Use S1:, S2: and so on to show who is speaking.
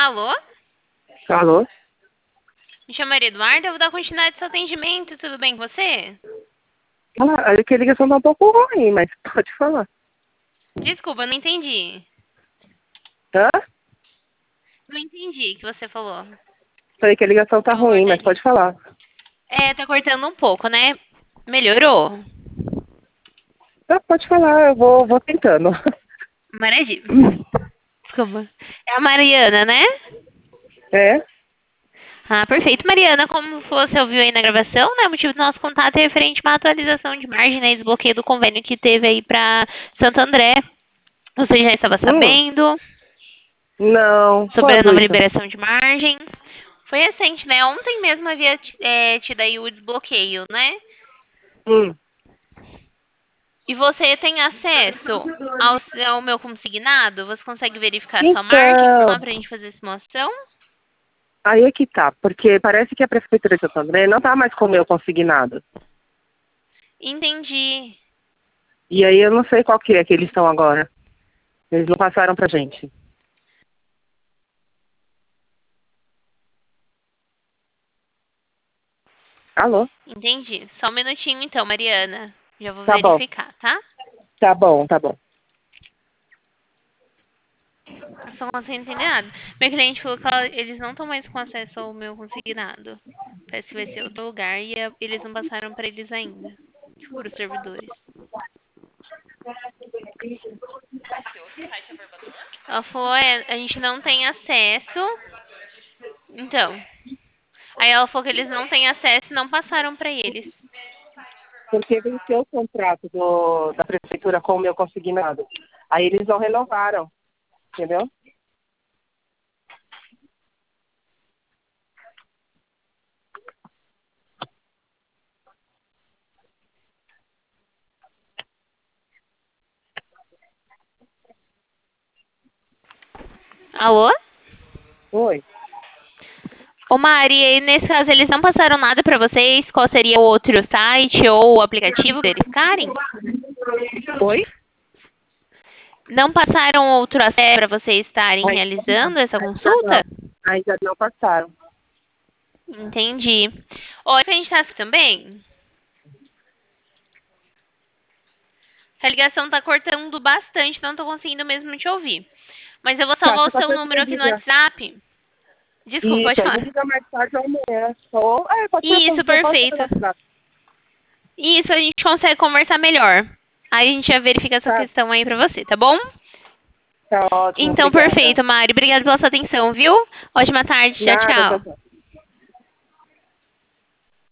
S1: Alô?
S2: Alô?
S1: Me chamo Maria Eduarda, eu vou dar continuidade ao seu atendimento. Tudo bem com você?
S2: Ah, é que a ligação tá um pouco ruim, mas pode falar.
S1: Desculpa, eu não entendi.
S2: Hã?
S1: Não entendi o que você falou.
S2: Falei que a ligação tá
S1: Eu vou
S2: ruim,
S1: guardar
S2: mas
S1: ali.
S2: pode falar.
S1: Tá cortando um pouco, né? Melhorou?
S2: Tá, pode falar, eu vou tentando.
S1: Maravilha. Desculpa. É a Mariana, né?
S2: É?
S1: Ah, perfeito. Mariana, como você ouviu aí na gravação, né? O motivo do nosso contato é referente a uma atualização de margem, né? Desbloqueio do convênio que teve aí pra Santo André. Você já estava sabendo
S2: Não.
S1: sobre a
S2: Quando
S1: nova
S2: isso?
S1: liberação de margem? Foi recente, né? Ontem mesmo havia tido aí o desbloqueio, né?
S2: Hum.
S1: E você tem acesso ao meu consignado? Você consegue verificar a sua margem
S2: Então,
S1: lá pra gente fazer a simulação?
S2: aí é que tá, porque parece que a Prefeitura de Santo André não tá mais com o meu consignado.
S1: Entendi.
S2: E aí eu não sei qual que é que eles estão agora. Eles não passaram pra gente. Alô?
S1: Entendi. Só um minutinho então, Mariana. Já vou
S2: Tá bom,
S1: verificar, tá?
S2: tá bom, tá bom.
S1: Eu só não consigo entender nada. Meu cliente falou que eles não estão mais com acesso ao meu consignado. Parece que vai ser outro lugar e eles não passaram para eles ainda. Tipo, para os servidores. Ela falou, a gente não tem acesso. Então. Aí ela falou que eles não têm acesso e não passaram para eles.
S2: Porque venceu o contrato da Prefeitura com o meu consignado. Aí eles não renovaram, entendeu?
S1: Alô?
S2: Oi.
S1: Ô Mari, e nesse caso eles não passaram nada para vocês? Qual seria o outro site ou o aplicativo para verificarem?
S2: Oi?
S1: Não passaram outro acesso para vocês estarem realizando essa consulta?
S2: Ainda não passaram.
S1: Entendi. Olha, que a gente tá assim também. A ligação tá cortando bastante, não tô conseguindo mesmo te ouvir. Mas eu vou
S2: Tá,
S1: salvar
S2: você
S1: o seu
S2: pode
S1: número aqui no
S2: ligar.
S1: WhatsApp. Desculpa,
S2: Isso,
S1: pode
S2: aí me
S1: falar.
S2: liga mais tarde ou amanhã. Ou, pode ser,
S1: Isso,
S2: pode ser no
S1: perfeito.
S2: WhatsApp.
S1: Isso, a gente consegue conversar melhor. Aí a gente já verifica essa
S2: Tá,
S1: questão aí pra você, tá bom?
S2: tá ótimo,
S1: Então,
S2: obrigada.
S1: perfeito, Mari. Obrigada pela sua atenção, viu? Ótima tarde. Tchau,
S2: Nada, tchau,
S1: tchau.
S2: tchau.